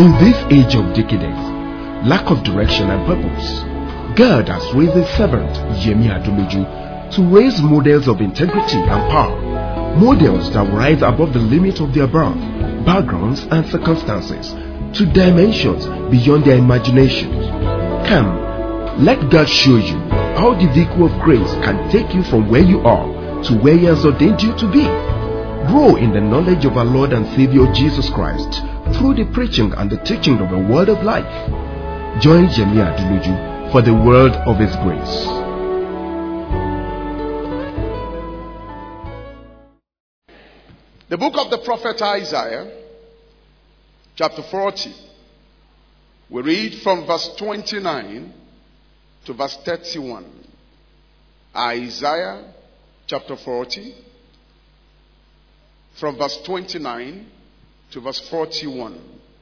In this age of decadence, lack of direction and purpose, God has raised His servant, Yemi Adoloju, to raise models of integrity and power, models that rise above the limit of their birth, backgrounds and circumstances, to dimensions beyond their imaginations. Come, let God show you how the vehicle of grace can take you from where you are to where He has ordained you to be. Grow in the knowledge of our Lord and Savior Jesus Christ through the preaching and the teaching of the Word of life. Join Yemi Adoloju for the word of His grace. The book of the prophet Isaiah, chapter 40. We read from verse 29 to verse 31. Isaiah chapter 40, from verse 29 to verse 41.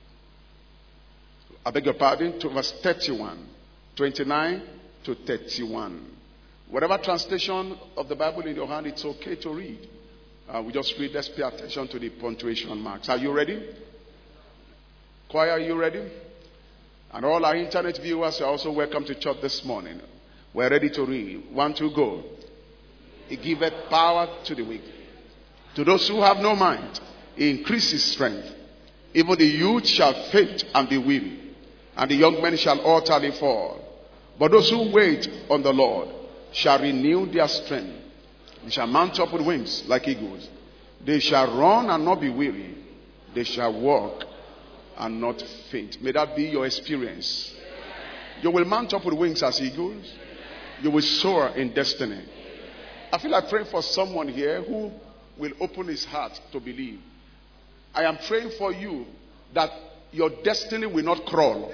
I beg your pardon, to verse 31. 29 to 31. Whatever translation of the Bible in your hand, it's okay to read. We just read. Let's pay attention to the punctuation marks. Are you ready? Choir, are you ready? And all our internet viewers are also welcome to church this morning. We're ready to read. 1, 2, go. He giveth power to the weak. To those who have no mind, He increases strength. Even the youth shall faint and be weary, and the young men shall utterly fall. But those who wait on the Lord shall renew their strength. They shall mount up with wings like eagles. They shall run and not be weary. They shall walk and not faint. May that be your experience. You will mount up with wings as eagles. You will soar in destiny. I feel like praying for someone here who will open his heart to believe. I am praying for you that your destiny will not crawl.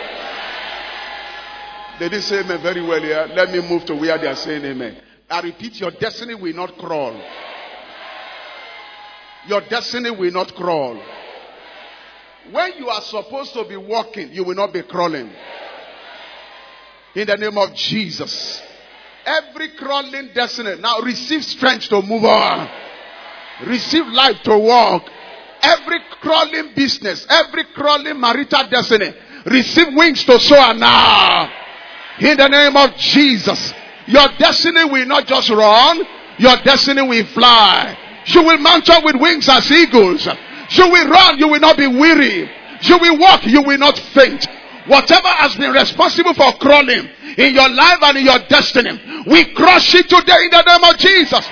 They didn't say amen very well here. Let me move to where they are saying amen. I repeat, your destiny will not crawl. Your destiny will not crawl. When you are supposed to be walking, you will not be crawling. In the name of Jesus. Every crawling destiny, now receive strength to move on. Receive life to walk. Every crawling business, every crawling marital destiny, receive wings to soar now. In the name of Jesus. Your destiny will not just run, your destiny will fly. You will mount up with wings as eagles. You will run, you will not be weary. You will walk, you will not faint. Whatever has been responsible for crawling in your life and in your destiny, we crush it today in the name of Jesus.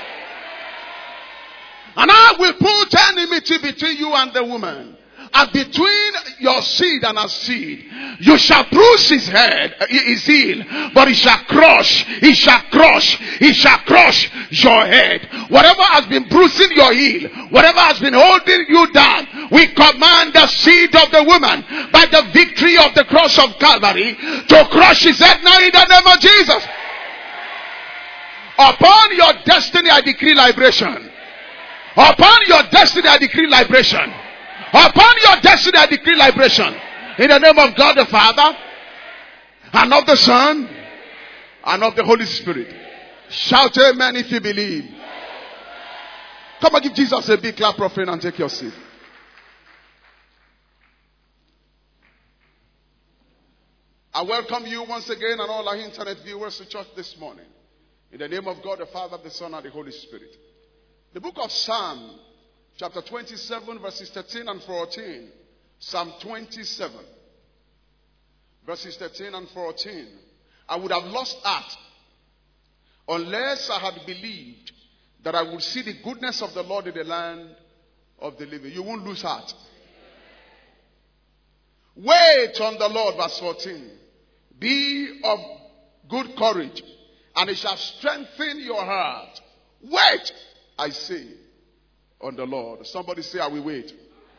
And I will put enmity between you and the woman, and between your seed and her seed. You shall bruise his head, his heel, but he shall crush your head. Whatever has been bruising your heel, whatever has been holding you down, we command the seed of the woman by the victory of the cross of Calvary to crush his head now in the name of Jesus. Upon your destiny I decree liberation. Upon your destiny I decree liberation. Upon your destiny I decree liberation. In the name of God the Father, and of the Son, and of the Holy Spirit. Shout amen if you believe. Come and give Jesus a big clap offering and take your seat. I welcome you once again and all our internet viewers to church this morning. In the name of God the Father, the Son, and the Holy Spirit. The book of Psalm, chapter 27, verses 13 and 14. Psalm 27, verses 13 and 14. I would have lost heart unless I had believed that I would see the goodness of the Lord in the land of the living. You won't lose heart. Wait on the Lord, verse 14. Be of good courage, and it shall strengthen your heart. Wait, I say, on the Lord. Somebody say, I will wait.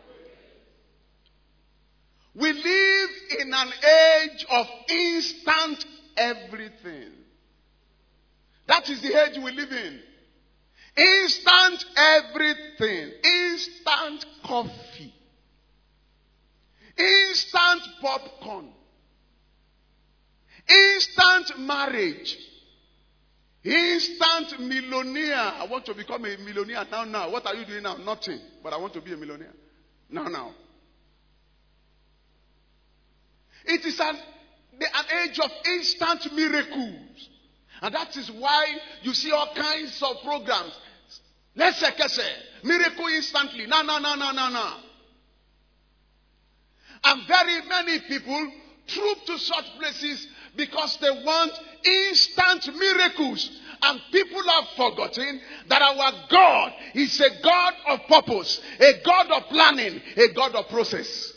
We live in an age of instant everything. That is the age we live in. Instant everything. Instant coffee. Instant popcorn. Instant marriage. Instant millionaire. I want to become a millionaire now. What are you doing now? Nothing. But I want to be a millionaire. Now. It is an age of instant miracles. And that is why you see all kinds of programs. Miracle instantly. No. And very many people troop to such places because they want instant miracles. And people have forgotten that our God is a God of purpose, a God of planning, a God of process.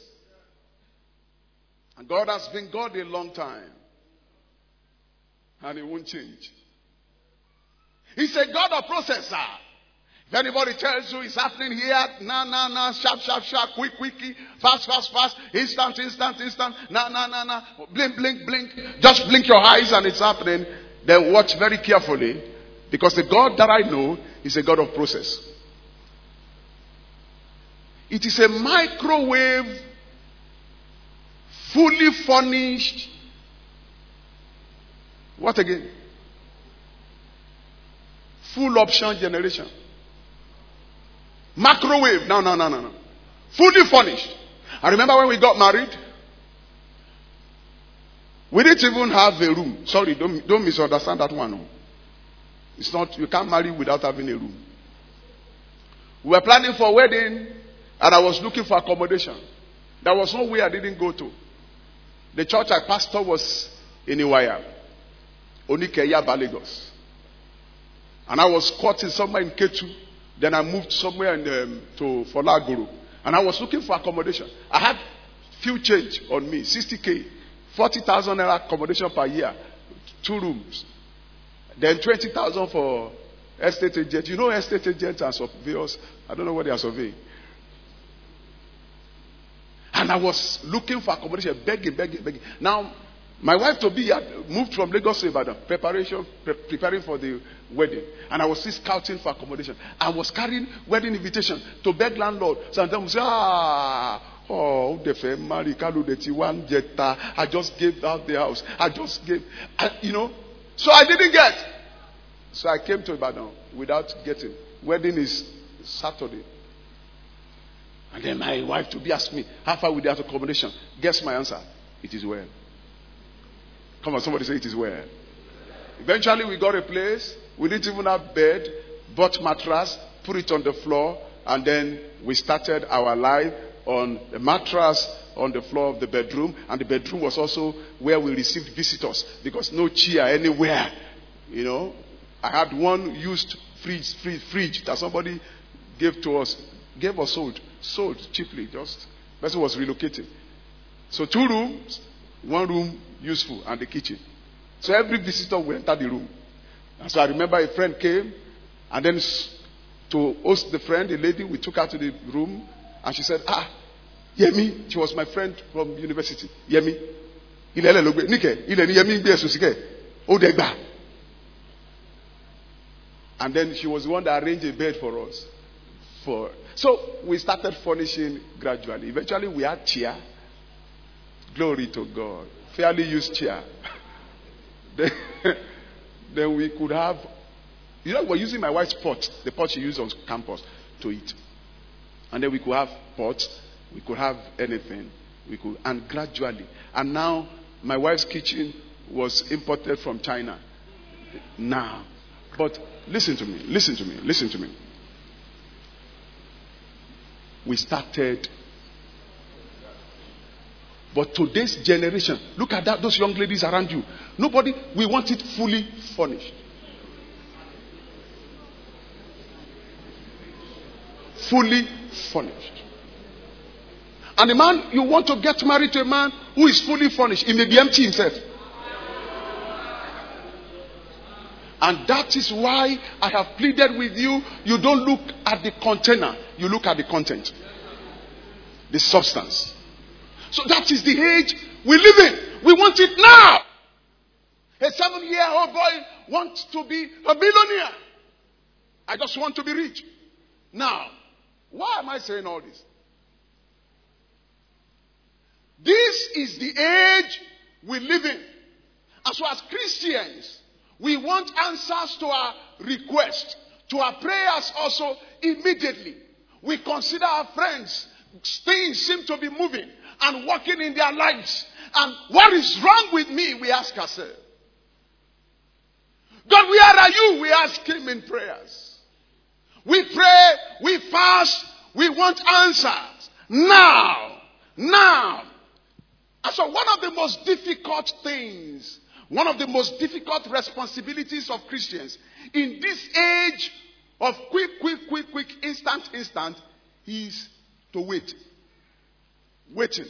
And God has been God a long time. And He won't change. He's a God of process, sir. If anybody tells you it's happening here, sharp, quick, fast, instant, blink. Just blink your eyes and it's happening. Then watch very carefully, because the God that I know is a God of process. It is a microwave, fully furnished. What again? Full option generation. Microwave. No. Fully furnished. I remember when we got married, we didn't even have a room. Sorry, don't misunderstand that one. It's not, you can't marry without having a room. We were planning for a wedding, and I was looking for accommodation. There was no way I didn't go to. The church I pastored was in Iwaya, Onikeya, Lagos. And I was caught in somewhere in Ketu. Then I moved somewhere to Folaguru. And I was looking for accommodation. I had few change on me, 60K, 40,000 naira accommodation per year, 2 rooms. Then 20,000 for estate agents. You know estate agents are surveyors. I don't know what they are surveying. And I was looking for accommodation, begging. Now, my wife Toby had moved from Lagos to Ibadan, preparing for the wedding. And I was still scouting for accommodation. I was carrying wedding invitation to beg landlord. Sometimes I say, I just gave out the house. So I didn't get. So I came to Ibadan without getting. Wedding is Saturday. And then my wife Toby asked me, how far will that accommodation? Guess my answer. It is well. Come on, somebody say it is well. Eventually we got a place. We didn't even have bed. Bought mattress, put it on the floor, and then we started our life on the mattress on the floor of the bedroom. And the bedroom was also where we received visitors, because no chair anywhere. I had one used fridge that somebody gave or sold cheaply. Just person was relocating. So 2 rooms, 1 room useful, and the kitchen. So every visitor will enter the room. And so I remember a friend came, and then to host the friend, a lady, we took her to the room, and she said, Yemi, she was my friend from university. Yemi, and then she was the one that arranged a bed for us. So we started furnishing gradually. Eventually we had chair. Glory to God. Fairly used chair. Then we could have, we're using my wife's pot, the pot she used on campus, to eat. And then we could have pots, we could have anything, and gradually. And now my wife's kitchen was imported from China. Now, but listen to me. We started. But today's generation, look at those young ladies around you. We want it fully furnished. Fully furnished. And the man, you want to get married to a man who is fully furnished. He may be empty himself. And that is why I have pleaded with you. You don't look at the container. You look at the content. The substance. So that is the age we live in. We want it now. A 7-year-old boy wants to be a millionaire. I just want to be rich. Now, why am I saying all this? This is the age we live in. And so as Christians, we want answers to our requests, to our prayers also immediately. We consider our friends, things seem to be moving and working in their lives. And what is wrong with me? We ask ourselves. God, where are you? We ask him in prayers. We pray, we fast, we want answers. Now. And so one of the most difficult things, one of the most difficult responsibilities of Christians in this age of quick, instant, is to wait. Waiting.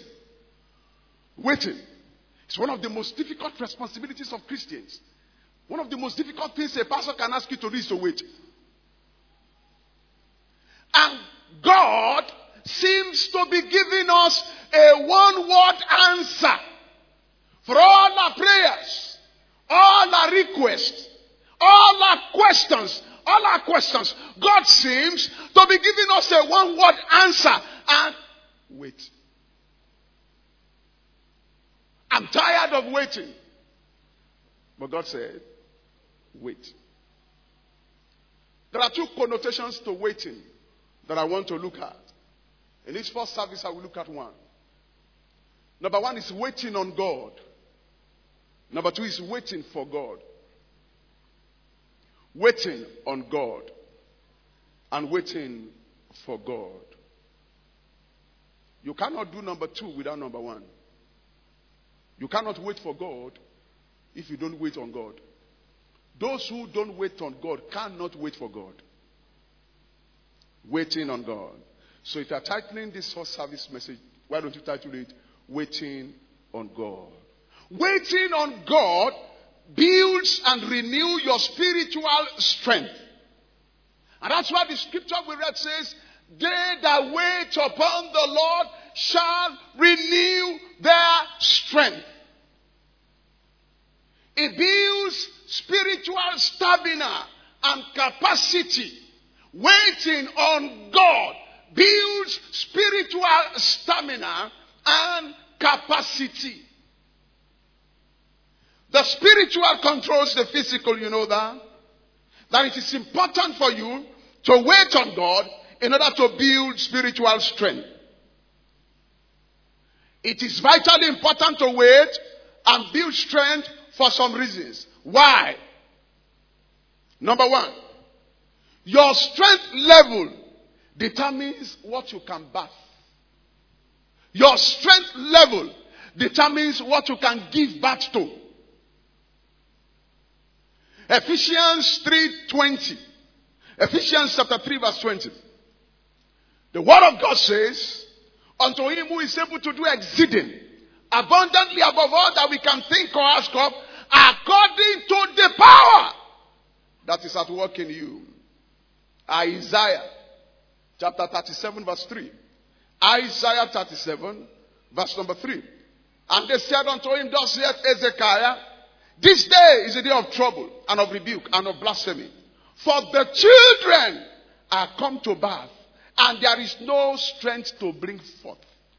It's one of the most difficult responsibilities of Christians. One of the most difficult things a pastor can ask you to do is to wait. And God seems to be giving us a one-word answer for all our prayers, all our requests, all our questions. God seems to be giving us a one-word answer. And wait. I'm tired of waiting. But God said, wait. There are two connotations to waiting that I want to look at. In this first service, I will look at one. Number one is waiting on God. Number two is waiting for God. Waiting on God and waiting for God. You cannot do number two without number one. You cannot wait for God if you don't wait on God. Those who don't wait on God cannot wait for God. Waiting on God. So if you are titling this first service message, why don't you title it, Waiting on God? Waiting on God builds and renew your spiritual strength. And that's why the scripture we read says, they that wait upon the Lord shall renew their strength. It builds spiritual stamina and capacity. Waiting on God builds spiritual stamina and capacity. The spiritual controls the physical, you know that? That it is important for you to wait on God in order to build spiritual strength. It is vitally important to wait and build strength for some reasons. Why? Number one, your strength level determines what you can birth. Your strength level determines what you can give birth to. Ephesians 3:20. Ephesians chapter 3 verse 20. The word of God says, unto him who is able to do exceeding abundantly above all that we can think or ask of, according to the power that is at work in you. Isaiah chapter 37 verse 3. Isaiah 37 verse number 3. And they said unto him, thus saith Hezekiah, this day is a day of trouble and of rebuke and of blasphemy. For the children are come to birth, and there is no strength to bring forth.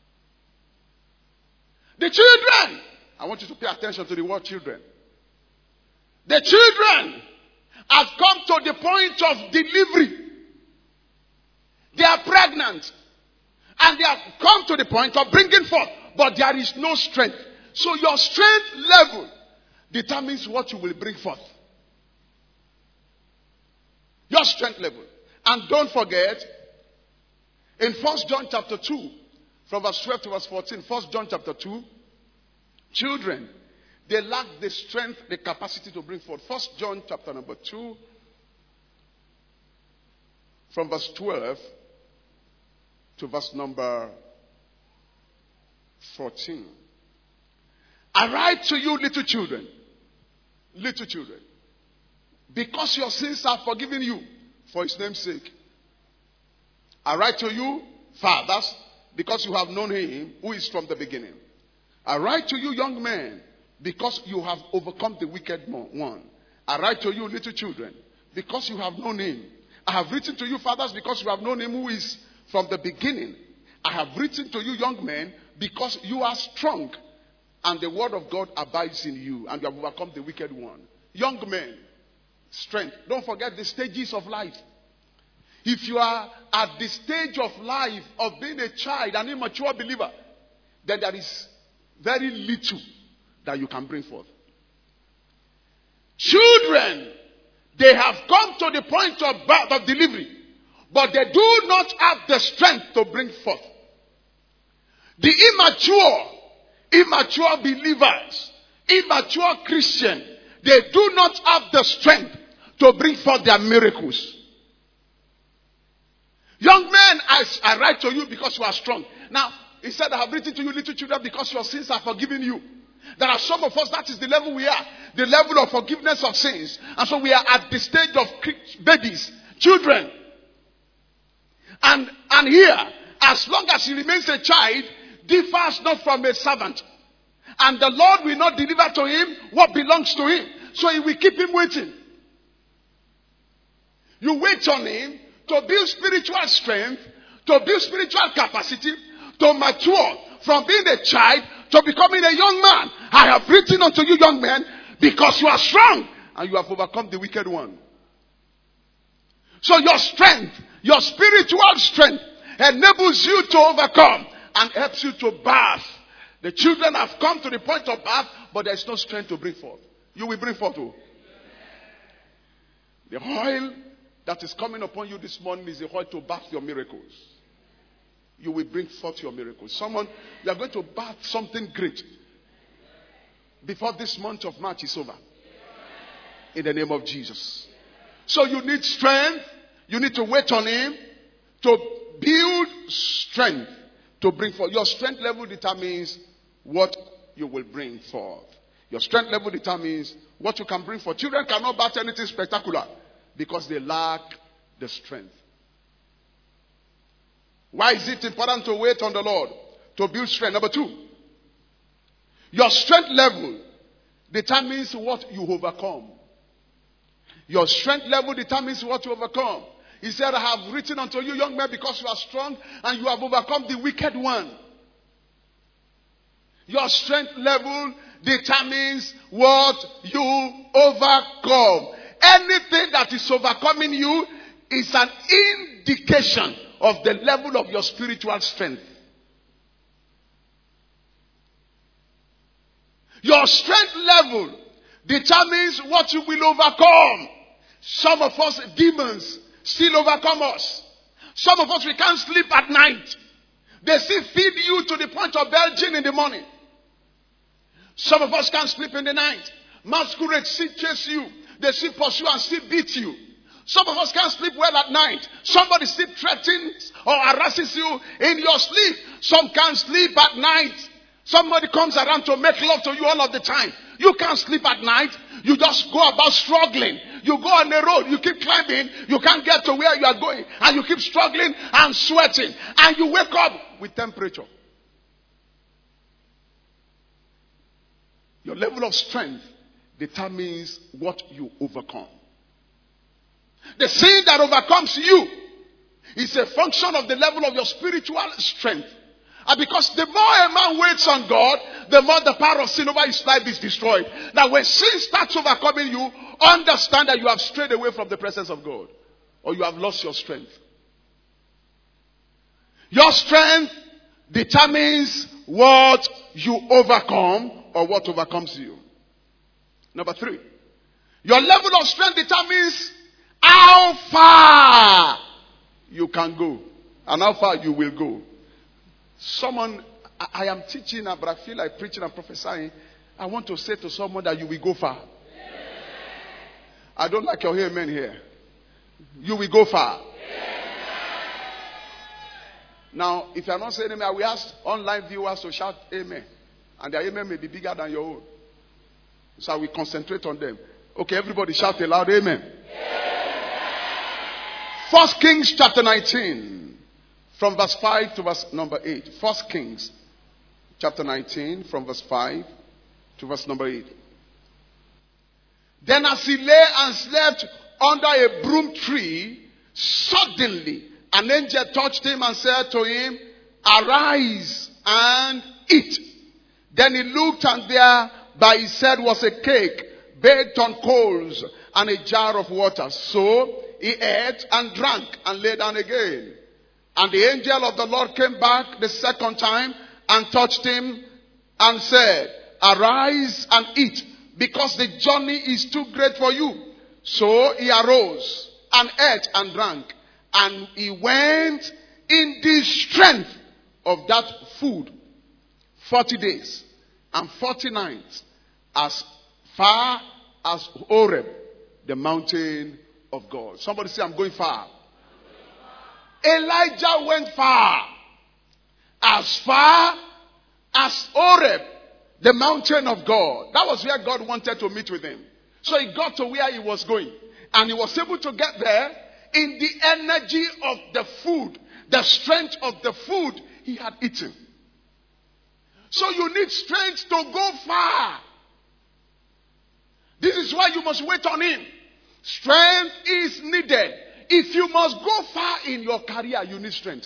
The children, I want you to pay attention to the word children. The children have come to the point of delivery. They are pregnant. And they have come to the point of bringing forth. But there is no strength. So your strength level determines what you will bring forth. Your strength level. And don't forget, in 1 John chapter 2, from verse 12 to verse 14, 1 John chapter 2, children, they lack the strength, the capacity to bring forth. 1 John chapter number 2, from verse 12 to verse number 14. I write to you, little children, because your sins are forgiven you for his name's sake. I write to you, fathers, because you have known him who is from the beginning. I write to you, young men, because you have overcome the wicked one. I write to you, little children, because you have known him. I have written to you, fathers, because you have known him who is from the beginning. I have written to you, young men, because you are strong, and the word of God abides in you, and you have overcome the wicked one. Young men, strength. Don't forget the stages of life. If you are at the stage of life of being a child, an immature believer, then there is very little that you can bring forth. Children, they have come to the point of birth, of delivery, but they do not have the strength to bring forth. The immature believers, immature Christians, they do not have the strength to bring forth their miracles. Young men, I write to you because you are strong. Now, he said, I have written to you, little children, because your sins are forgiven you. There are some of us, that is the level we are. The level of forgiveness of sins. And so we are at the stage of babies, children. And here, as long as he remains a child, differs not from a servant. And the Lord will not deliver to him what belongs to him. So he will keep him waiting. You wait on him to build spiritual strength, to build spiritual capacity, to mature from being a child to becoming a young man. I have written unto you, young men, because you are strong and you have overcome the wicked one. So your strength, your spiritual strength, enables you to overcome and helps you to birth. The children have come to the point of birth, but there is no strength to bring forth. You will bring forth too. The oil that is coming upon you this morning is the oil to birth your miracles. You will bring forth your miracles. You are going to birth something great before this month of March is over. In the name of Jesus. So you need strength. You need to wait on him to build strength to bring forth. Your strength level determines what you will bring forth. Your strength level determines what you can bring forth. Children cannot birth anything spectacular because they lack the strength. Why is it important to wait on the Lord? To build strength. Number 2, your strength level determines what you overcome. Your strength level determines what you overcome. He said, I have written unto you, young men, because you are strong and you have overcome the wicked one. Your strength level determines what you overcome. Anything that is overcoming you is an indication of the level of your spiritual strength. Your strength level determines what you will overcome. Some of us, demons still overcome us. Some of us, we can't sleep at night. They still feed you to the point of belching in the morning. Some of us can't sleep in the night. Masquerades still chase you. They still pursue and still beat you. Some of us can't sleep well at night. Somebody still threatens or harasses you in your sleep. Some can't sleep at night. Somebody comes around to make love to you all of the time. You can't sleep at night. You just go about struggling. You go on the road. You keep climbing. You can't get to where you are going. And you keep struggling and sweating. And you wake up with temperature. Your level of strength determines what you overcome. The sin that overcomes you is a function of the level of your spiritual strength. And because the more a man waits on God, the more the power of sin over his life is destroyed. Now when sin starts overcoming you, understand that you have strayed away from the presence of God. Or you have lost your strength. Your strength determines what you overcome or what overcomes you. Number 3. Your level of strength determines how far you can go and how far you will go. I am teaching, but I feel like preaching and prophesying. I want to say to someone that you will go far. I don't like your amen here. You will go far. Now, if you are not saying amen, I will ask online viewers to shout amen. And their amen may be bigger than your own. So I will concentrate on them. Okay, everybody shout a loud amen. 1 Kings chapter 19, from verse 5 to verse number 8. 1 Kings chapter 19, from verse 5 to verse number 8. Then as he lay and slept under a broom tree, suddenly an angel touched him and said to him, "Arise and eat." Then he looked, and there by his head was a cake baked on coals and a jar of water. So he ate and drank and lay down again. And the angel of the Lord came back the second time and touched him and said, Arise and eat, because the journey is too great for you. So he arose and ate and drank, and he went in the strength of that food 40 days and 40 nights, as far as Horeb, the mountain of God. Somebody say, I'm going far. Elijah went far as Horeb, the mountain of God. That was where God wanted to meet with him. So he got to where he was going. And he was able to get there in the energy of the food, the strength of the food he had eaten. So you need strength to go far. This is why you must wait on him. Strength is needed. If you must go far in your career, you need strength.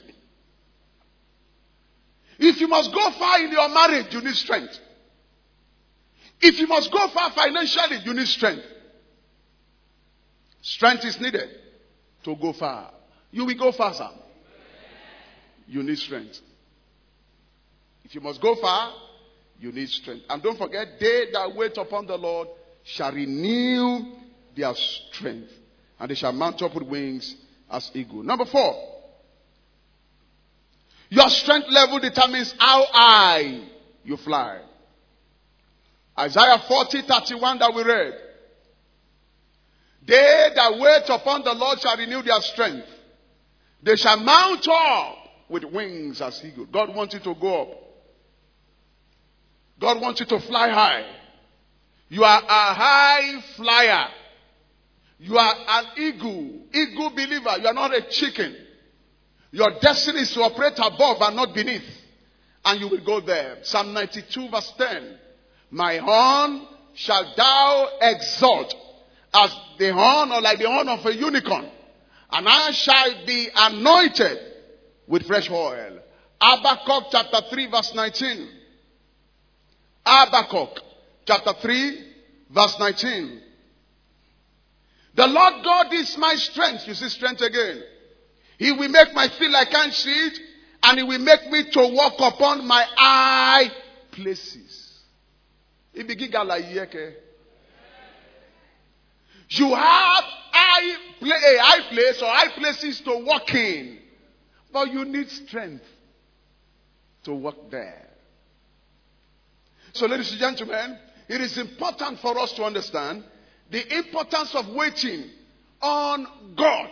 If you must go far in your marriage, you need strength. If you must go far financially, you need strength. Strength is needed to go far. You will go faster. You need strength. If you must go far, you need strength. And don't forget, they that wait upon the Lord shall renew their strength, and they shall mount up with wings as eagle. Number 4. Your strength level determines how high you fly. Isaiah 40:31 that we read. They that wait upon the Lord shall renew their strength. They shall mount up with wings as eagle. God wants you to go up. God wants you to fly high. You are a high flyer. You are an eagle believer. You are not a chicken. Your destiny is to operate above and not beneath. And you will go there. Psalm 92 verse 10. My horn shall thou exalt as the horn, or like the horn of a unicorn. And I shall be anointed with fresh oil. Habakkuk chapter 3 verse 19. Habakkuk chapter 3 verse 19. The Lord God is my strength. You see strength again. He will make my feet like I see it, and he will make me to walk upon my high places. You have a high place or high places to walk in, but you need strength to walk there. So, ladies and gentlemen, it is important for us to understand the importance of waiting on God,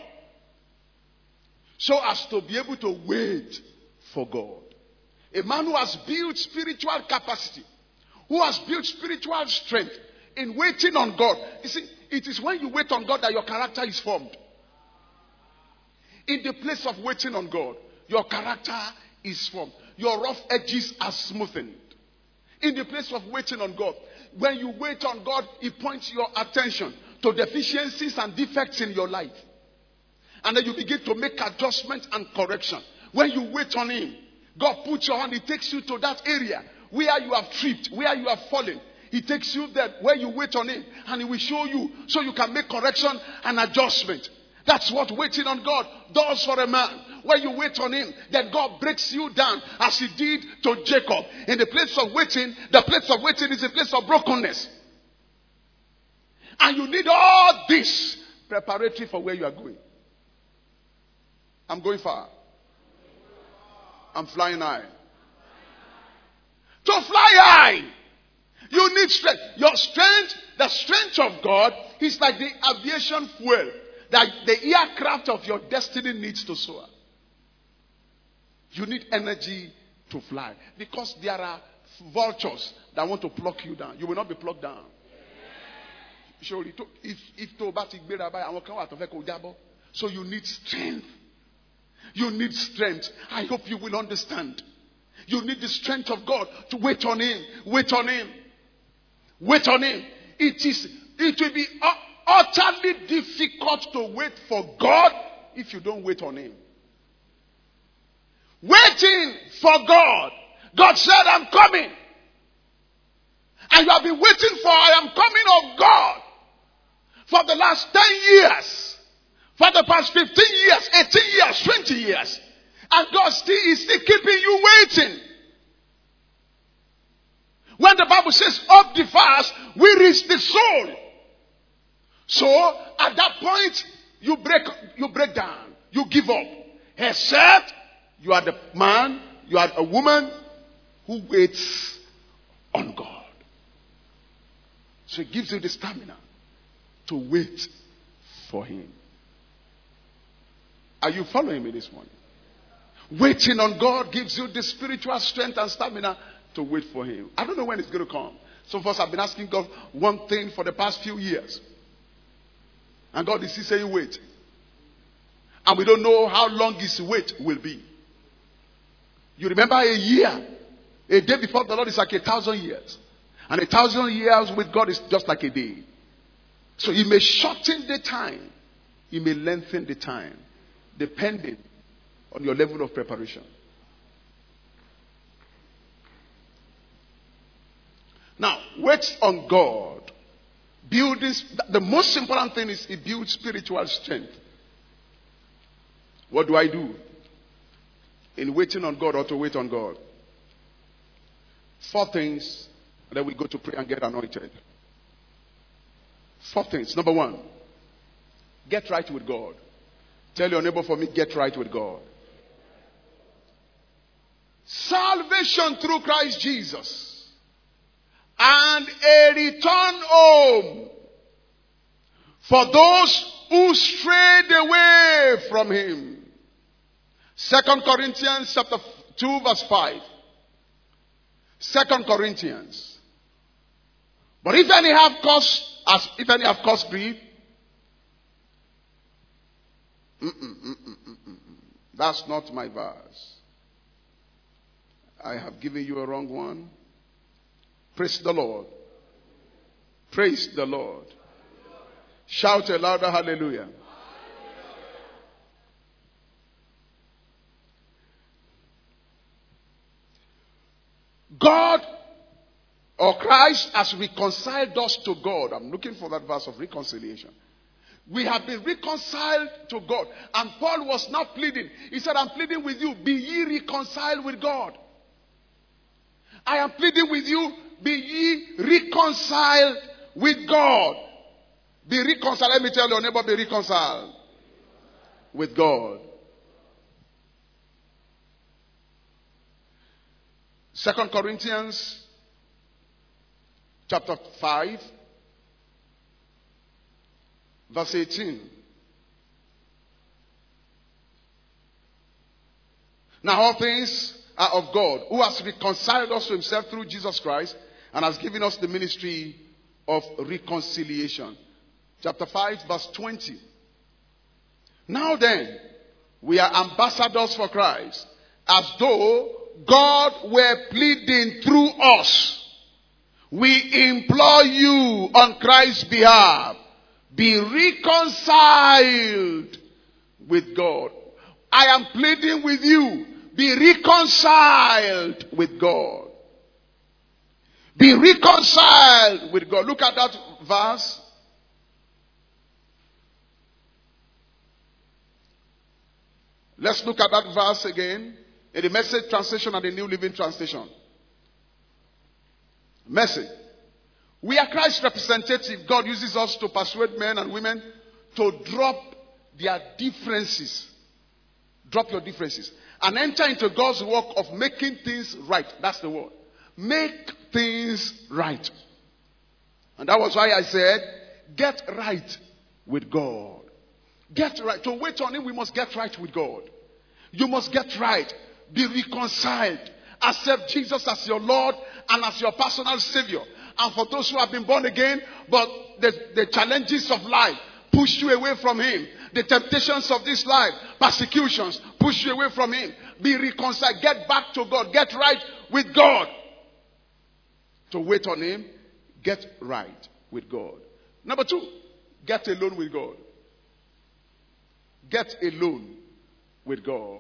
so as to be able to wait for God. A man who has built spiritual capacity, who has built spiritual strength in waiting on God. You see, it is when you wait on God that your character is formed. In the place of waiting on God, your character is formed. Your rough edges are smoothened. In the place of waiting on God, when you wait on God, He points your attention to deficiencies and defects in your life. And then you begin to make adjustments and correction. When you wait on Him, God puts your hand, He takes you to that area where you have tripped, where you have fallen. He takes you there where you wait on Him, and He will show you so you can make correction and adjustment. That's what waiting on God does for a man. When you wait on Him, then God breaks you down as He did to Jacob. In the place of waiting, the place of waiting is a place of brokenness. And you need all this preparatory for where you are going. I'm going far. I'm flying high. To fly high, you need strength. Your strength, the strength of God, is like the aviation fuel that the aircraft of your destiny needs to soar. You need energy to fly, because there are vultures that want to pluck you down. You will not be plucked down. Surely, so you need strength. You need strength. I hope you will understand. You need the strength of God to wait on Him. Wait on Him. Wait on Him. It will be utterly difficult to wait for God if you don't wait on Him. Waiting for God. God said, I'm coming. And you have been waiting for I am coming of God for the last 10 years. For the past 15 years, 18 years, 20 years. And God is still keeping you waiting. When the Bible says up the fast, we reach the soul. So at that point, you break down. You give up. Except you are the man, you are a woman who waits on God. So it gives you the stamina to wait for him. Are you following me this morning? Waiting on God gives you the spiritual strength and stamina to wait for him. I don't know when it's going to come. Some of us have been asking God one thing for the past few years. And God is still saying wait. And we don't know how long his wait will be. You remember a year. A day before the Lord is like 1,000 years. And 1,000 years with God is just like a day. So he may shorten the time. He may lengthen the time. Depending on your level of preparation. Now, wait on God. The most important thing is it builds spiritual strength. What do I do in waiting on God or to wait on God? 4 things, and then we go to pray and get anointed. 4 things. Number 1, get right with God. Tell your neighbor for me, get right with God. Salvation through Christ Jesus. And a return home for those who strayed away from him. 2 Corinthians chapter 2 verse 5. 2 Corinthians. But if any have caused grief, that's not my verse. I have given you a wrong one. Praise the Lord. Praise the Lord. Shout a louder hallelujah. God or Christ has reconciled us to God. I'm looking for that verse of reconciliation. We have been reconciled to God. And Paul was not pleading. He said, I'm pleading with you. Be ye reconciled with God. I am pleading with you. Be ye reconciled with God. Be reconciled. Let me tell your neighbor, be reconciled with God. 2 Corinthians chapter 5 verse 18. Now all things are of God, who has reconciled us to himself through Jesus Christ and has given us the ministry of reconciliation. Chapter 5 verse 20. Now then, we are ambassadors for Christ, as though God were pleading through us. We implore you on Christ's behalf, be reconciled with God. I am pleading with you, be reconciled with God. Be reconciled with God. Look at that verse. Let's look at that verse again in the Message translation and the New Living Translation. Message. We are Christ's representative. God uses us to persuade men and women to drop their differences. Drop your differences. And enter into God's work of making things right. That's the word. Make things right. And that was why I said, get right with God. Get right. To wait on him, we must get right with God. You must get right. Be reconciled. Accept Jesus as your Lord and as your personal Savior. And for those who have been born again, but the challenges of life push you away from him. The temptations of this life, persecutions, push you away from him. Be reconciled. Get back to God. Get right with God. To wait on him, get right with God. Number 2, get alone with God. Get alone with God.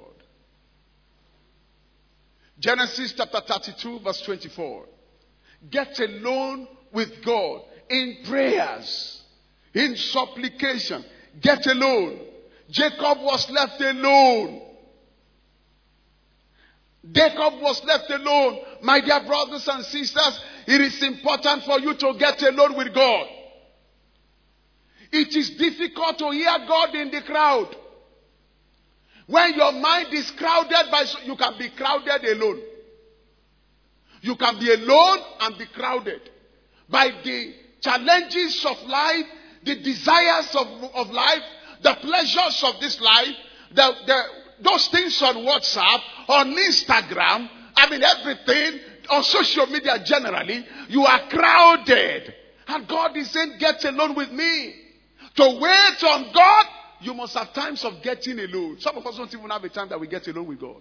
Genesis chapter 32 verse 24. Get alone with God in prayers, in supplication. Get alone. Jacob was left alone. Jacob was left alone. My dear brothers and sisters, it is important for you to get alone with God. It is difficult to hear God in the crowd. When your mind is crowded you can be crowded alone. You can be alone and be crowded by the challenges of life, the desires of life, the pleasures of this life, those things on WhatsApp, on Instagram, everything, on social media generally. You are crowded. And God is saying, get alone with me. To wait on God, you must have times of getting alone. Some of us don't even have a time that we get alone with God.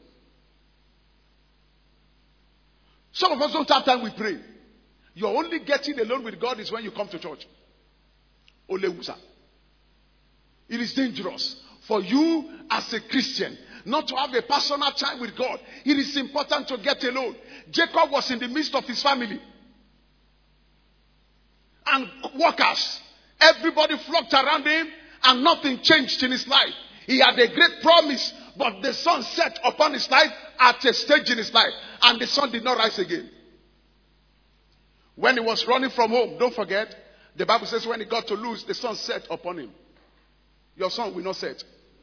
Some of us don't have time we pray. You're only getting alone with God is when you come to church. Olewusa. It is dangerous for you as a Christian not to have a personal time with God. It is important to get alone. Jacob was in the midst of his family. And workers. Everybody flocked around him and nothing changed in his life. He had a great promise, but the sun set upon his life at a stage in his life. And the sun did not rise again. When he was running from home, don't forget, the Bible says when he got to Luz, the sun set upon him. Your sun will not set.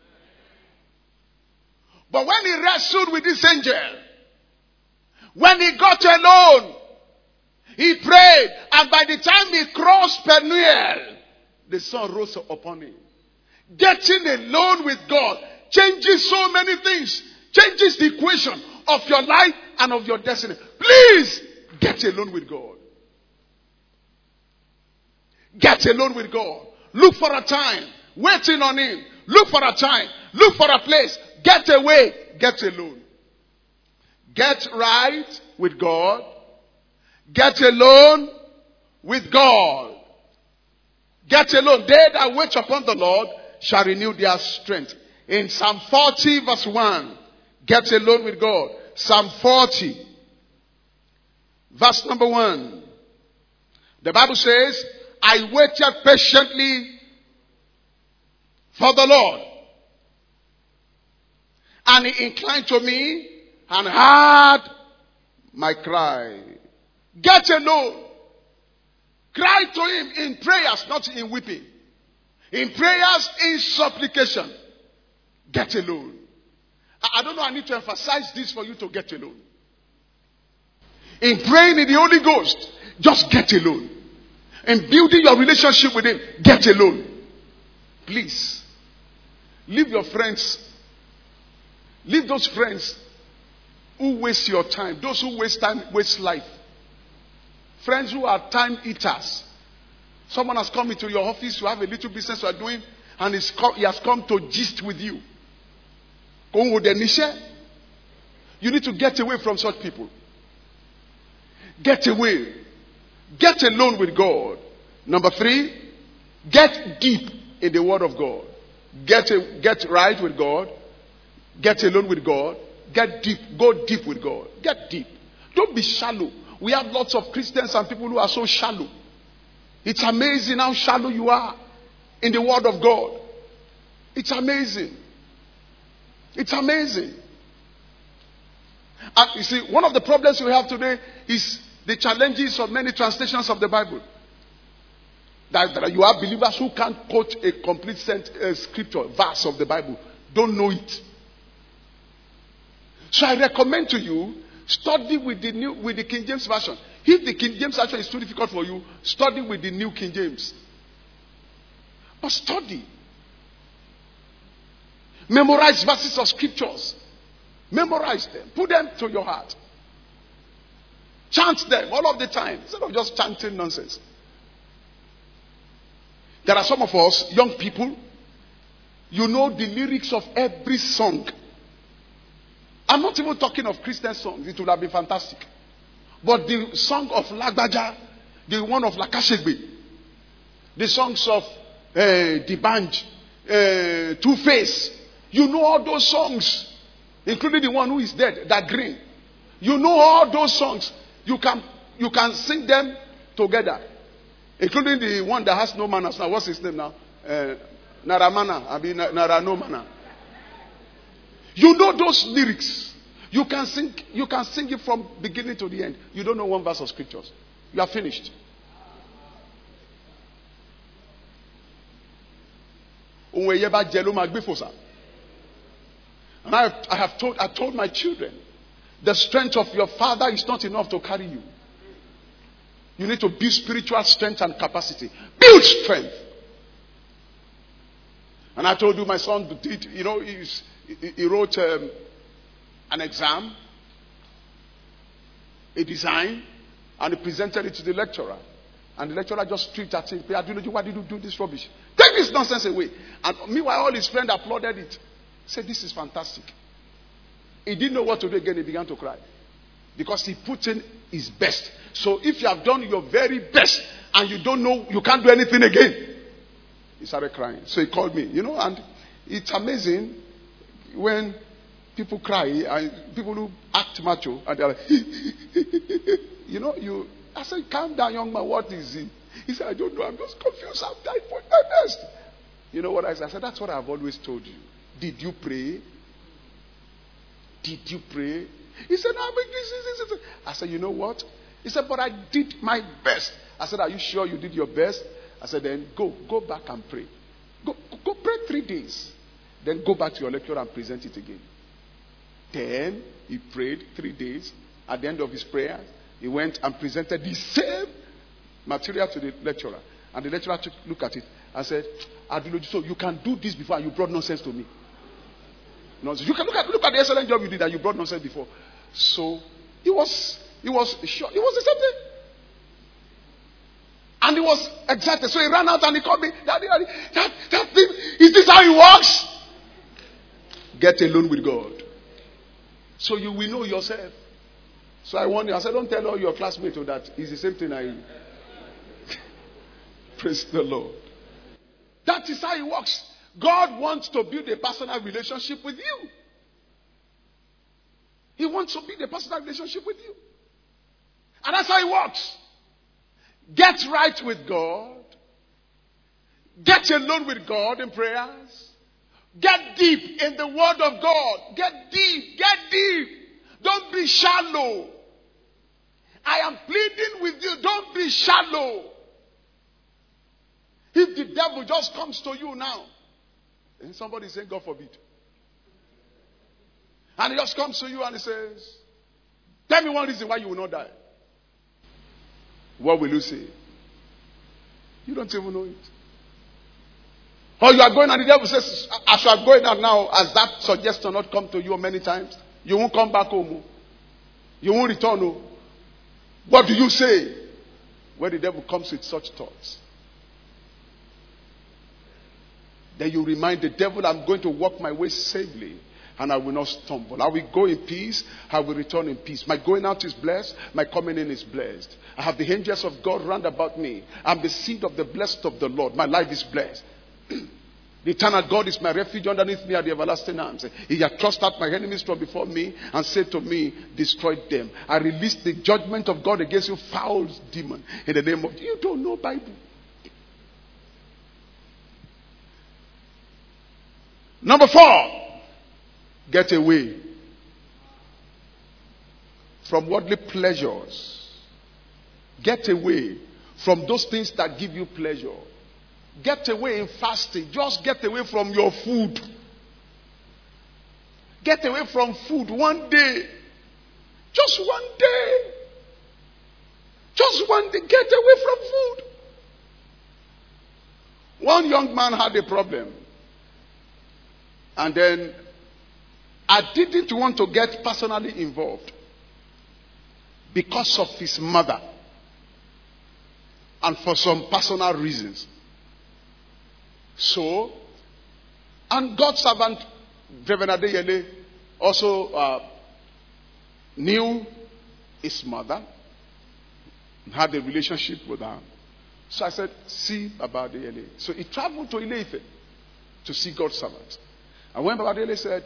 But when he wrestled with this angel, when he got alone, he prayed, and by the time he crossed Peniel, the sun rose upon him. Getting alone with God changes so many things. Changes the equation of your life and of your destiny. Please, get alone with God. Get alone with God. Look for a time. Waiting on him. Look for a time. Look for a place. Get away. Get alone. Get right with God. Get alone with God. Get alone. They that wait upon the Lord shall renew their strength. In Psalm 40 verse 1. Get alone with God. Psalm 40 verse number 1. The Bible says, I waited patiently for the Lord. And he inclined to me and heard my cry. Get alone. Cry to him in prayers, not in weeping. In prayers, in supplication. Get alone. I don't know, I need to emphasize this for you to get alone. In praying in the Holy Ghost, just get alone. In building your relationship with him, get alone. Please. Leave your friends. Leave those friends who waste your time. Those who waste time, waste life. Friends who are time eaters. Someone has come into your office, you have a little business you are doing, and he has come to gist with you. You need to get away from such people. Get away. Get alone with God. Number 3, get deep in the Word of God. Get right with God. Get alone with God. Get deep. Go deep with God. Get deep. Don't be shallow. We have lots of Christians and people who are so shallow. It's amazing how shallow you are in the Word of God. It's amazing. It's amazing. And you see, one of the problems we have today is the challenges of many translations of the Bible. That you have believers who can't quote a complete scripture, verse of the Bible. Don't know it. So I recommend to you, study with the King James Version. If the King James Version is too difficult for you, study with the New King James. But study. Memorize verses of scriptures. Memorize them. Put them to your heart. Chant them all of the time, instead of just chanting nonsense. There are some of us, young people, you know the lyrics of every song. I'm not even talking of Christian songs. It would have been fantastic. But the song of Lagbaja, the one of Lakashegbe, the songs of D'banj, Two-Face, you know all those songs, including the one who is dead, that Green. You know all those songs. You can sing them together, including the one that has no manners. Now, what's his name now? Naramana. Naranomana. You know those lyrics. You can sing it from beginning to the end. You don't know one verse of scriptures. You are finished. And I told my children, the strength of your father is not enough to carry you. You need to build spiritual strength and capacity. Build strength. And I told you my son did, he wrote an exam, a design, and he presented it to the lecturer. And the lecturer just stripped at him. Why did you do this rubbish? Take this nonsense away. And meanwhile, all his friends applauded it. He said, this is fantastic. He didn't know what to do again. He began to cry. Because he put in his best. So if you have done your very best and you don't know, you can't do anything again. He started crying. So he called me, and it's amazing when people cry and people who act macho and they're like, I said, calm down, young man, what is it? He said, I don't know, I'm just confused. I'm trying to put my best. You know what I said? I said, that's what I've always told you. Did you pray? Did you pray? He said, no, but this. I said, you know what? He said, but I did my best. I said, are you sure you did your best? I said, then go back and pray. Go pray 3 days. Then go back to your lecturer and present it again. Then he prayed 3 days. At the end of his prayer, he went and presented the same material to the lecturer. And the lecturer took a look at it and said, so you can do this before and you brought nonsense to me. Nonsense. You can look at the excellent job you did and you brought nonsense before. So he was sure. He was accepted. And he was excited. So he ran out and he called me, Daddy, that thing, is this how it works? Get alone with God. So you will know yourself. So I warned you. I said, don't tell all your classmates that it's the same thing I praise the Lord. That is how it works. God wants to build a personal relationship with you. He wants to build a personal relationship with you. And that's how it works. Get right with God. Get alone with God in prayers. Get deep in the Word of God. Get deep. Get deep. Don't be shallow. I am pleading with you. Don't be shallow. If the devil just comes to you now, and somebody is saying, God forbid. And he just comes to you and he says, tell me one reason why you will not die. What will you say? You don't even know it. Or you are going and the devil says, as you are going out now, has that suggestion not come to you many times? You won't come back home. You won't return. What do you say when the devil comes with such thoughts? Then you remind the devil, I'm going to walk my way safely and I will not stumble. I will go in peace. I will return in peace. My going out is blessed. My coming in is blessed. I have the angels of God round about me. I'm the seed of the blessed of the Lord. My life is blessed. The eternal God is my refuge underneath me at the everlasting arms. He has thrust out my enemies from before me and said to me, destroy them. I release the judgment of God against you, foul demon. In the name of you don't know Bible. Number 4, get away from worldly pleasures. Get away from those things that give you pleasure. Get away in fasting. Just get away from your food. Get away from food one day. Just one day. Just one day. Get away from food. One young man had a problem. And then I didn't want to get personally involved because of his mother and for some personal reasons. So, and God's servant, Reverend Adeyele, also knew his mother, had a relationship with her. So I said, see Baba Adeyele. So he traveled to Ile-Ife to see God's servant. And when Baba Adeyele said,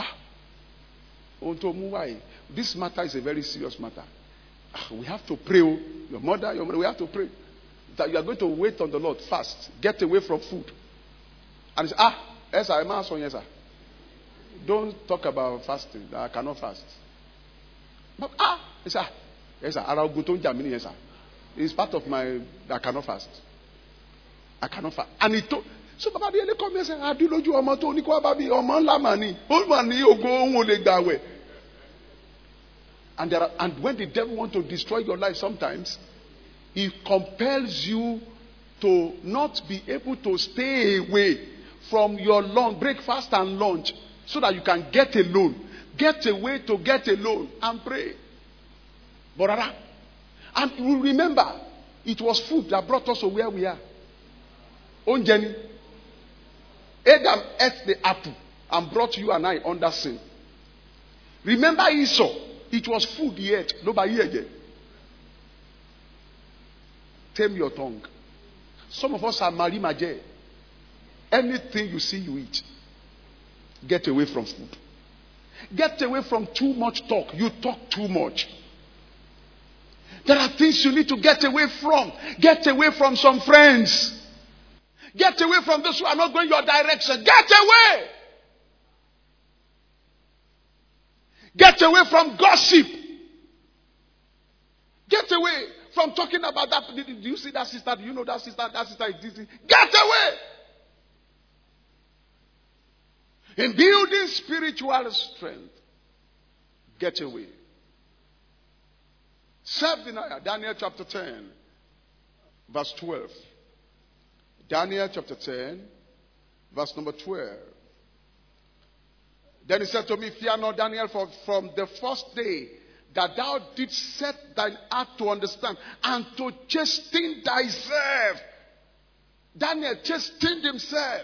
this matter is a very serious matter. We have to pray. Your mother, we have to pray. That you are going to wait on the Lord fast. Get away from food. And he said, yes, sir, yes, sir. Don't talk about fasting. I cannot fast. Yes, sir. Yes, sir. Yes, sir. It's part of my. I cannot fast. I cannot fast. And he told. So Baba Dele come and say, "I do loju omo to ni ko babi omo nla mani. O mani ogo ohun le gbawe." And when the devil wants to destroy your life, sometimes he compels you to not be able to stay away from your breakfast and lunch, so that you can get alone. Get away to get alone and pray. Borara. And you remember, it was food that brought us to where we are. Onjeni. Adam ate the apple and brought you and I under sin. Remember Esau. It was food he ate. Nobody again. Tame your tongue. Some of us are marimaje. Anything you see, you eat. Get away from food. Get away from too much talk. You talk too much. There are things you need to get away from. Get away from some friends. Get away from those who are not going your direction. Get away. Get away from gossip. Get away from talking about that. Do you see that sister? Do you know that sister? That sister is this. Get away. In building spiritual strength, get away. Self-denial. Daniel chapter 10, verse 12. Daniel chapter 10, verse number 12. Then he said to me, "Fear not, Daniel, for from the first day that thou didst set thine heart to understand and to chasten thyself." Daniel chastened himself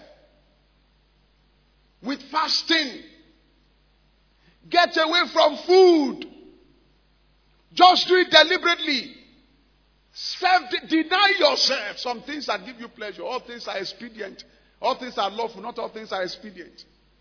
with fasting. Get away from food. Just do it deliberately. Deny yourself. Some things that give you pleasure. All things are expedient. All things are lawful. Not all things are expedient.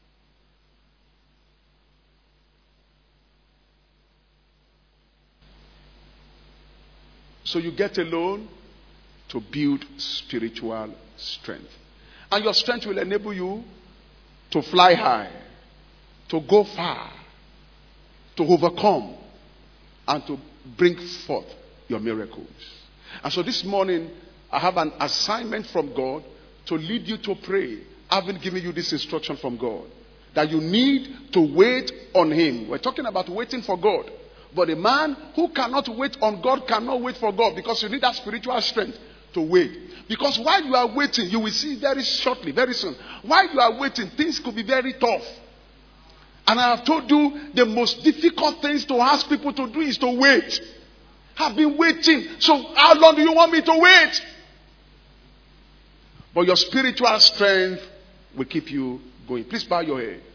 So you get alone to build spiritual strength. And your strength will enable you to fly high, to go far, to overcome, and to bring forth your miracles. And so this morning, I have an assignment from God to lead you to pray. I've been giving you this instruction from God, that you need to wait on Him. We're talking about waiting for God. But a man who cannot wait on God cannot wait for God, because you need that spiritual strength to wait. Because while you are waiting, you will see very shortly, very soon, while you are waiting, things could be very tough. And I have told you, the most difficult things to ask people to do is to wait. I've been waiting. So how long do you want me to wait? But your spiritual strength will keep you going. Please bow your head.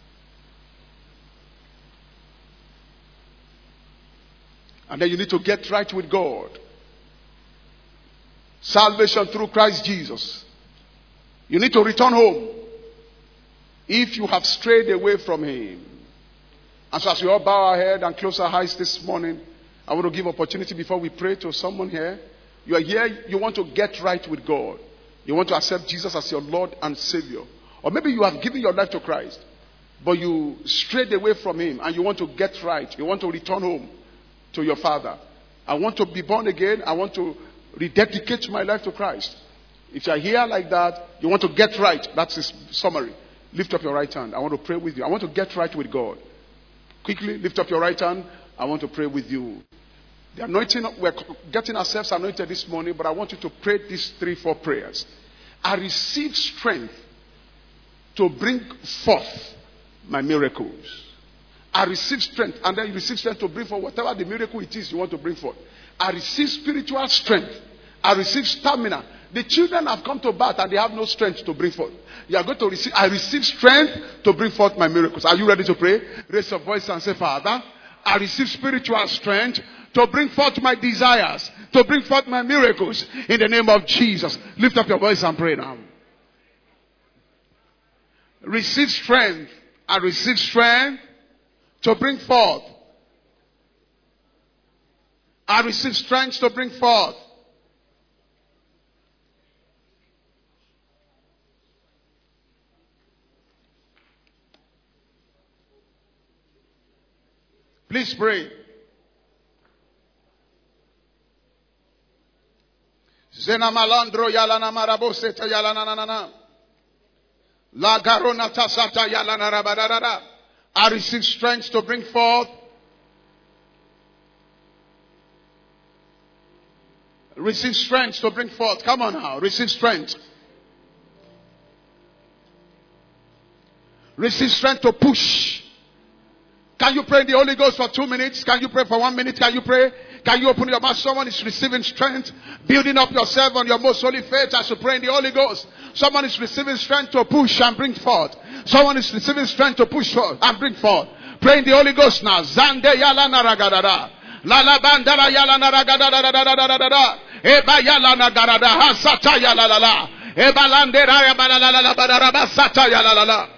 And then you need to get right with God. Salvation through Christ Jesus. You need to return home if you have strayed away from Him. And so as we all bow our head and close our eyes this morning, I want to give opportunity before we pray to someone here. You are here, you want to get right with God. You want to accept Jesus as your Lord and Savior. Or maybe you have given your life to Christ, but you strayed away from Him and you want to get right. You want to return home to your Father. I want to be born again. I want to rededicate my life to Christ. If you are here like that, you want to get right. That's his summary. Lift up your right hand. I want to pray with you. I want to get right with God. Quickly, lift up your right hand. I want to pray with you. The anointing, we're getting ourselves anointed this morning, but I want you to pray these 3-4 prayers. I receive strength to bring forth my miracles. I receive strength, and then you receive strength to bring forth whatever the miracle it is you want to bring forth. I receive spiritual strength. I receive stamina. The children have come to birth and they have no strength to bring forth. You are going to receive. I receive strength to bring forth my miracles. Are you ready to pray? Raise your voice and say, Father, I receive spiritual strength to bring forth my desires, to bring forth my miracles. In the name of Jesus. Lift up your voice and pray now. Receive strength. I receive strength to bring forth. I receive strength to bring forth. Please pray. Zena malandro yalana maraboseta yalana nanana. La garona tasata yalana rabadadada. I receive strength to bring forth. Receive strength to bring forth. Come on now. Receive strength. Receive strength to push. Can you pray in the Holy Ghost for 2 minutes? Can you pray for 1 minute? Can you pray? Can you open your mouth? Someone is receiving strength, building up yourself on your most holy faith as you pray in the Holy Ghost. Someone is receiving strength to push and bring forth. Someone is receiving strength to push forth and bring forth. Pray in the Holy Ghost now. Zande yala naragadada. Lala bandara yala naragadada. Eba yala nagarada. Hasata yala lala. Eba landera yala lala badaraba sata yala lala.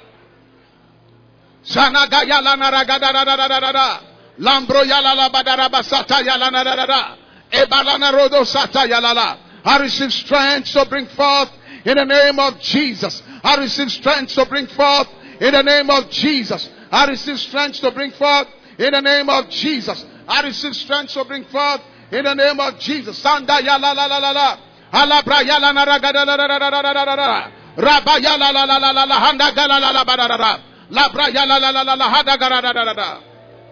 Zanaga yala naragadada. Lambro yala la badaraba sata yala narada. Ebalana rodo sata yala la. I receive strength to bring forth in the name of Jesus. I receive strength to bring forth in the name of Jesus. I receive strength to bring forth in the name of Jesus. I receive strength to bring forth in the name of Jesus. Sanda yala la la la la. Alabra yala naragada la la la la la la la. Rabba yala la la la la la handa gala la la badara. Labra yala la la la la handa gala la la la.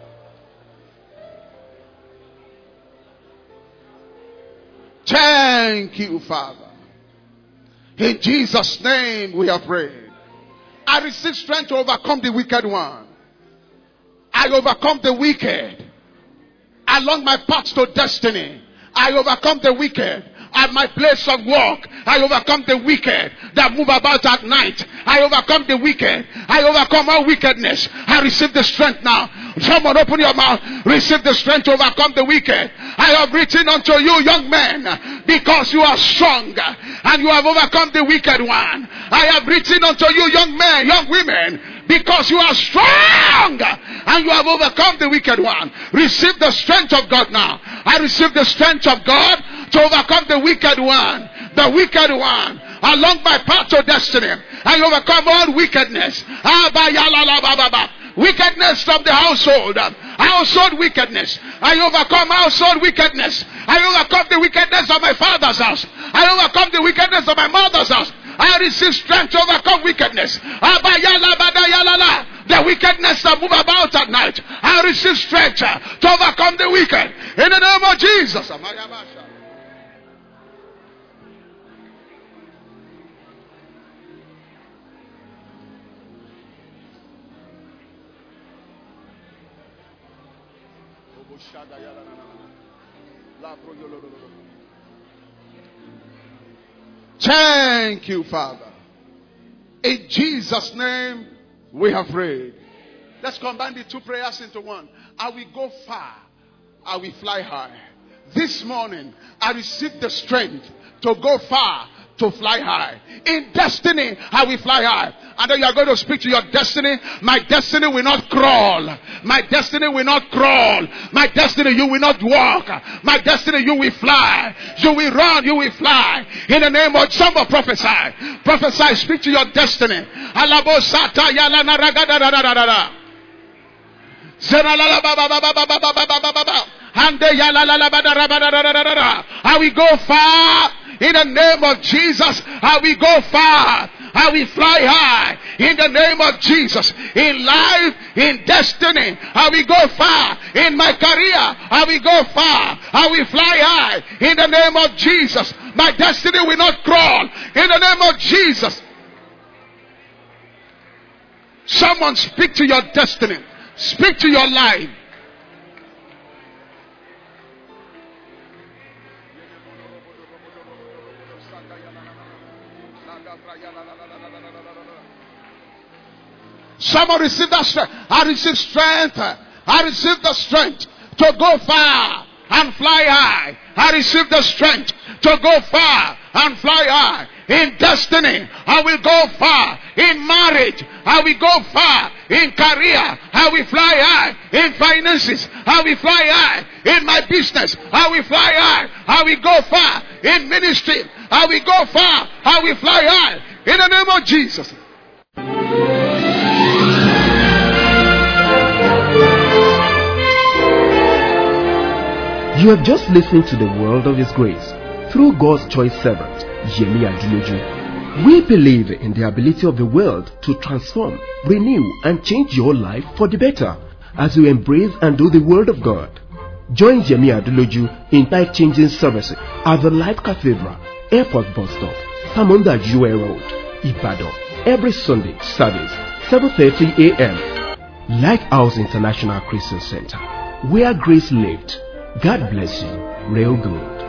Thank you, Father. In Jesus' name we have prayed. I receive strength to overcome the wicked one. I overcome the wicked along my path to destiny. I overcome the wicked at my place of work. I overcome the wicked that move about at night. I overcome the wicked. I overcome all wickedness. I receive the strength now. Someone open your mouth. Receive the strength to overcome the wicked. I have written unto you, young men, because you are strong and you have overcome the wicked one. I have written unto you, young men, young women, because you are strong and you have overcome the wicked one. Receive the strength of God now. I receive the strength of God to overcome the wicked one. The wicked one along my path to destiny. I overcome all wickedness. Wickedness from the household. Household wickedness. I overcome household wickedness. I overcome the wickedness of my father's house. I overcome the wickedness of my mother's house. I receive strength to overcome wickedness. The wickedness that move about at night. I receive strength to overcome the wicked. In the name of Jesus. Thank you, Father. In Jesus' name we have prayed. Let's combine the two prayers into one. I will go far. I will fly high. This morning I received the strength to go far, to fly high. In destiny I will fly high. And then you are going to speak to your destiny. My destiny will not crawl. My destiny will not crawl. My destiny, you will not walk. My destiny, you will fly. You will run, you will fly. In the name of someone, prophesy. Prophesy, speak to your destiny. I will go far. In the name of Jesus, I will go far. I will fly high. In the name of Jesus. In life, in destiny, I will go far. In my career, I will go far. I will fly high. In the name of Jesus. My destiny will not crawl. In the name of Jesus. Someone speak to your destiny. Speak to your life. Someone receive that strength. I receive strength. I receive the strength to go far and fly high. I receive the strength to go far and fly high. In destiny, I will go far. In marriage, I will go far. In career, I will fly high. In finances, I will fly high. In my business, I will fly high. I will go far. In ministry, I will go far. I will fly high. In the name of Jesus. You have just listened to the World of His Grace through God's choice servant, Yemi Aduloju. We believe in the ability of the world to transform, renew, and change your life for the better as you embrace and do the Word of God. Join Yemi Aduloju in life-changing services at the Life Cathedral, Airport Bus Stop, Samonda Jue Road, Ibadan, every Sunday service, 7:30 a.m. Lighthouse International Christian Center, where grace lived. God bless you. Real good.